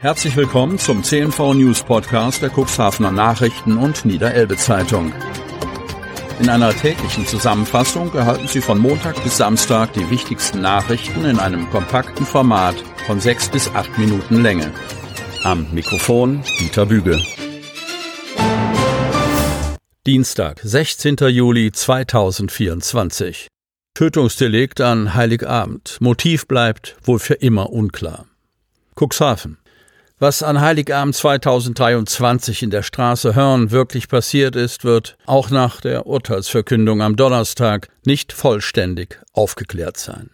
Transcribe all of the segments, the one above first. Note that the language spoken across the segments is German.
Herzlich willkommen zum CNV News Podcast der Cuxhavener Nachrichten und Niederelbe Zeitung. In einer täglichen Zusammenfassung erhalten Sie von Montag bis Samstag die wichtigsten Nachrichten in einem kompakten Format von 6 bis 8 Minuten Länge. Am Mikrofon Dieter Büge. Dienstag, 16. Juli 2024. Tötungsdelikt an Heiligabend. Motiv bleibt wohl für immer unklar. Cuxhaven. Was an Heiligabend 2023 in der Straße Hörn wirklich passiert ist, wird auch nach der Urteilsverkündung am Donnerstag nicht vollständig aufgeklärt sein.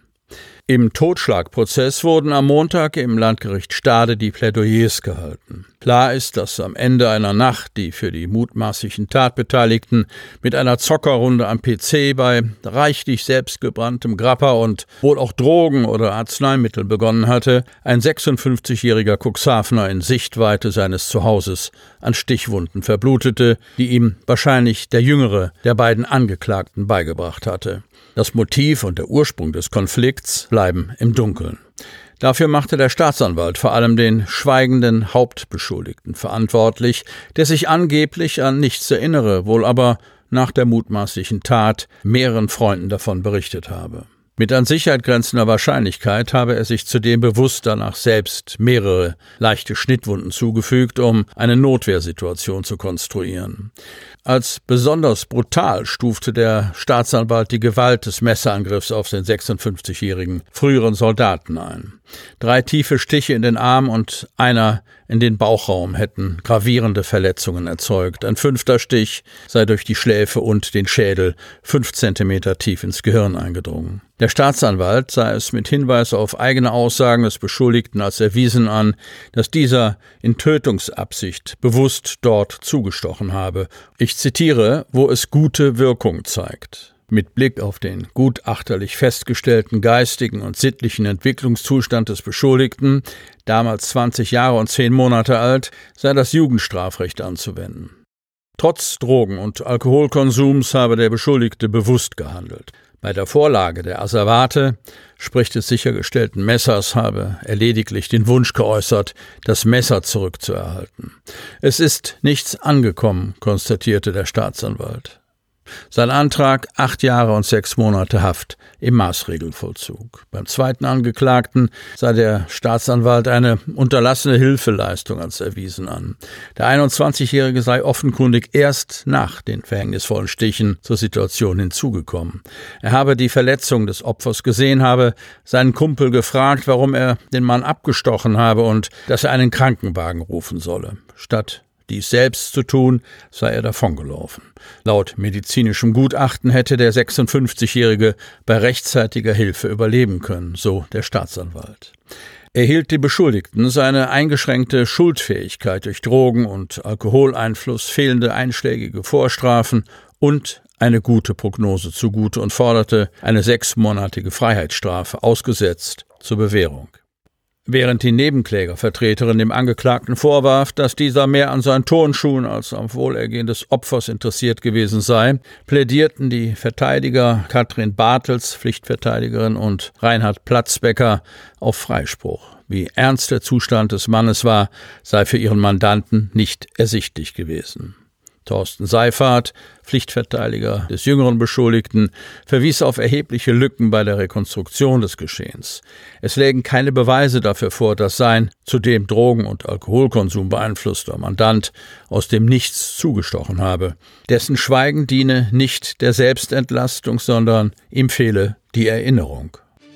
Im Totschlagprozess wurden am Montag im Landgericht Stade die Plädoyers gehalten. Klar ist, dass am Ende einer Nacht, die für die mutmaßlichen Tatbeteiligten mit einer Zockerrunde am PC bei reichlich selbstgebranntem Grappa und wohl auch Drogen oder Arzneimittel begonnen hatte, ein 56-jähriger Cuxhavener in Sichtweite seines Zuhauses an Stichwunden verblutete, die ihm wahrscheinlich der jüngere der beiden Angeklagten beigebracht hatte. Das Motiv und der Ursprung des Konflikts bleiben im Dunkeln. Dafür machte der Staatsanwalt vor allem den schweigenden Hauptbeschuldigten verantwortlich, der sich angeblich an nichts erinnere, wohl aber nach der mutmaßlichen Tat mehreren Freunden davon berichtet habe. Mit an Sicherheit grenzender Wahrscheinlichkeit habe er sich zudem bewusst danach selbst mehrere leichte Schnittwunden zugefügt, um eine Notwehrsituation zu konstruieren. Als besonders brutal stufte der Staatsanwalt die Gewalt des Messerangriffs auf den 56-jährigen früheren Soldaten ein. 3 tiefe Stiche in den Arm und einer in den Bauchraum hätten gravierende Verletzungen erzeugt. Ein 5. Stich sei durch die Schläfe und den Schädel 5 Zentimeter tief ins Gehirn eingedrungen. Der Staatsanwalt sah es mit Hinweis auf eigene Aussagen des Beschuldigten als erwiesen an, dass dieser in Tötungsabsicht bewusst dort zugestochen habe. Ich zitiere, wo es gute Wirkung zeigt. Mit Blick auf den gutachterlich festgestellten geistigen und sittlichen Entwicklungszustand des Beschuldigten, damals 20 Jahre und 10 Monate alt, sei das Jugendstrafrecht anzuwenden. Trotz Drogen- und Alkoholkonsums habe der Beschuldigte bewusst gehandelt. Bei der Vorlage der Asservate, sprich des sichergestellten Messers, habe er lediglich den Wunsch geäußert, das Messer zurückzuerhalten. Es ist nichts angekommen, konstatierte der Staatsanwalt. Sein Antrag 8 Jahre und 6 Monate Haft im Maßregelvollzug. Beim zweiten Angeklagten sah der Staatsanwalt eine unterlassene Hilfeleistung als erwiesen an. Der 21-Jährige sei offenkundig erst nach den verhängnisvollen Stichen zur Situation hinzugekommen. Er habe die Verletzung des Opfers gesehen, habe seinen Kumpel gefragt, warum er den Mann abgestochen habe und dass er einen Krankenwagen rufen solle. Statt dies selbst zu tun, sei er davongelaufen. Laut medizinischem Gutachten hätte der 56-Jährige bei rechtzeitiger Hilfe überleben können, so der Staatsanwalt. Er hielt die Beschuldigten seine eingeschränkte Schuldfähigkeit durch Drogen- und Alkoholeinfluss, fehlende einschlägige Vorstrafen und eine gute Prognose zugute und forderte eine 6-monatige Freiheitsstrafe ausgesetzt zur Bewährung. Während die Nebenklägervertreterin dem Angeklagten vorwarf, dass dieser mehr an seinen Turnschuhen als am Wohlergehen des Opfers interessiert gewesen sei, plädierten die Verteidiger Katrin Bartels, Pflichtverteidigerin, und Reinhard Platzbecker auf Freispruch. Wie ernst der Zustand des Mannes war, sei für ihren Mandanten nicht ersichtlich gewesen. Thorsten Seifert, Pflichtverteidiger des jüngeren Beschuldigten, verwies auf erhebliche Lücken bei der Rekonstruktion des Geschehens. Es lägen keine Beweise dafür vor, dass sein zudem Drogen- und Alkoholkonsum beeinflusster Mandant aus dem Nichts zugestochen habe. Dessen Schweigen diene nicht der Selbstentlastung, sondern ihm fehle die Erinnerung.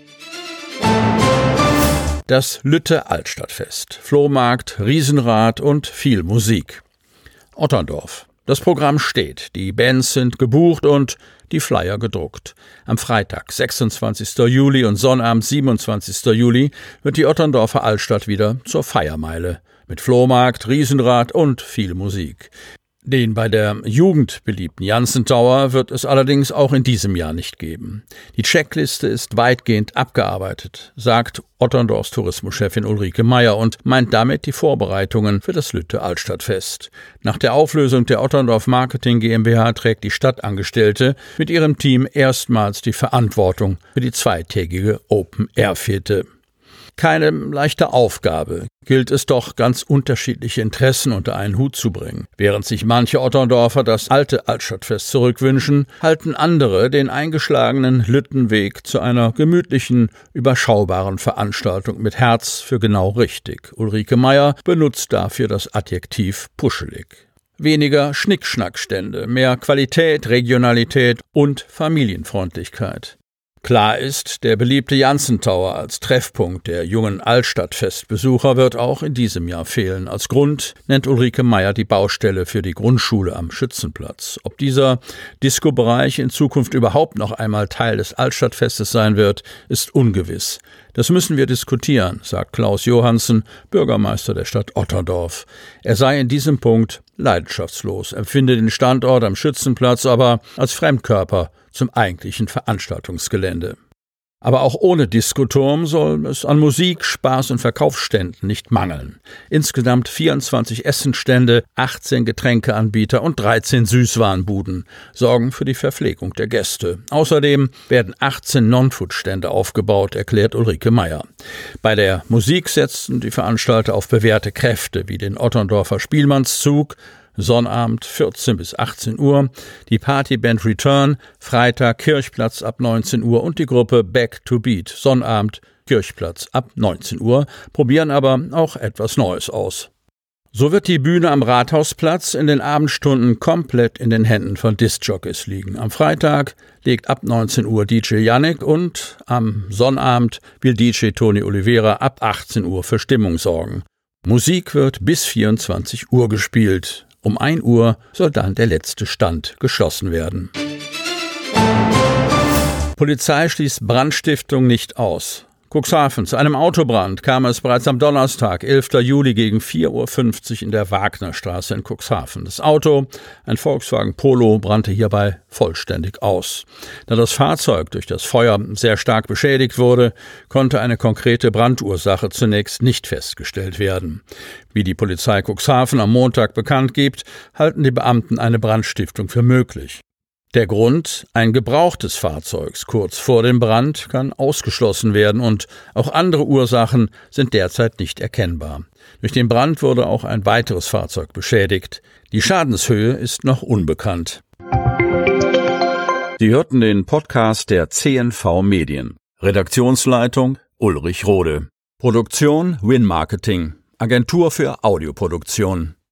Das Lütte-Altstadtfest, Flohmarkt, Riesenrad und viel Musik. Otterndorf. Das Programm steht, die Bands sind gebucht und die Flyer gedruckt. Am Freitag, 26. Juli und Sonnabend, 27. Juli, wird die Otterndorfer Altstadt wieder zur Feiermeile. Mit Flohmarkt, Riesenrad und viel Musik. Den bei der Jugend beliebten Janssen Tower wird es allerdings auch in diesem Jahr nicht geben. Die Checkliste ist weitgehend abgearbeitet, sagt Otterndorfs Tourismuschefin Ulrike Meyer und meint damit die Vorbereitungen für das Lütte-Altstadtfest. Nach der Auflösung der Otterndorf Marketing GmbH trägt die Stadtangestellte mit ihrem Team erstmals die Verantwortung für die zweitägige Open-Air-Fete. Keine leichte Aufgabe, gilt es doch, ganz unterschiedliche Interessen unter einen Hut zu bringen. Während sich manche Otterndorfer das alte Altstadtfest zurückwünschen, halten andere den eingeschlagenen Lüttenweg zu einer gemütlichen, überschaubaren Veranstaltung mit Herz für genau richtig. Ulrike Meyer benutzt dafür das Adjektiv puschelig. Weniger Schnickschnackstände, mehr Qualität, Regionalität und Familienfreundlichkeit. Klar ist, der beliebte Janssen Tower als Treffpunkt der jungen Altstadtfestbesucher wird auch in diesem Jahr fehlen. Als Grund nennt Ulrike Meyer die Baustelle für die Grundschule am Schützenplatz. Ob dieser Disco-Bereich in Zukunft überhaupt noch einmal Teil des Altstadtfestes sein wird, ist ungewiss. Das müssen wir diskutieren, sagt Klaus Johansen, Bürgermeister der Stadt Otterndorf. Er sei in diesem Punkt leidenschaftslos, empfinde den Standort am Schützenplatz aber als Fremdkörper zum eigentlichen Veranstaltungsgelände. Aber auch ohne Diskoturm soll es an Musik, Spaß und Verkaufsständen nicht mangeln. Insgesamt 24 Essenstände, 18 Getränkeanbieter und 13 Süßwarenbuden sorgen für die Verpflegung der Gäste. Außerdem werden 18 Non-Food-Stände aufgebaut, erklärt Ulrike Meyer. Bei der Musik setzten die Veranstalter auf bewährte Kräfte wie den Otterndorfer Spielmannszug, Sonnabend 14 bis 18 Uhr, die Partyband Return, Freitag Kirchplatz ab 19 Uhr und die Gruppe Back to Beat, Sonnabend Kirchplatz ab 19 Uhr, probieren aber auch etwas Neues aus. So wird die Bühne am Rathausplatz in den Abendstunden komplett in den Händen von Diskjockeys liegen. Am Freitag legt ab 19 Uhr DJ Yannick und am Sonnabend will DJ Tony Oliveira ab 18 Uhr für Stimmung sorgen. Musik wird bis 24 Uhr gespielt. Um 1 Uhr soll dann der letzte Stand geschlossen werden. Polizei schließt Brandstiftung nicht aus. Cuxhaven. Zu einem Autobrand kam es bereits am Donnerstag, 11. Juli gegen 4:50 Uhr in der Wagnerstraße in Cuxhaven. Das Auto, ein Volkswagen Polo, brannte hierbei vollständig aus. Da das Fahrzeug durch das Feuer sehr stark beschädigt wurde, konnte eine konkrete Brandursache zunächst nicht festgestellt werden. Wie die Polizei Cuxhaven am Montag bekannt gibt, halten die Beamten eine Brandstiftung für möglich. Der Grund, ein gebrauchtes Fahrzeug kurz vor dem Brand, kann ausgeschlossen werden und auch andere Ursachen sind derzeit nicht erkennbar. Durch den Brand wurde auch ein weiteres Fahrzeug beschädigt. Die Schadenshöhe ist noch unbekannt. Sie hörten den Podcast der CNV Medien. Redaktionsleitung Ulrich Rode. Produktion Win Marketing, Agentur für Audioproduktion.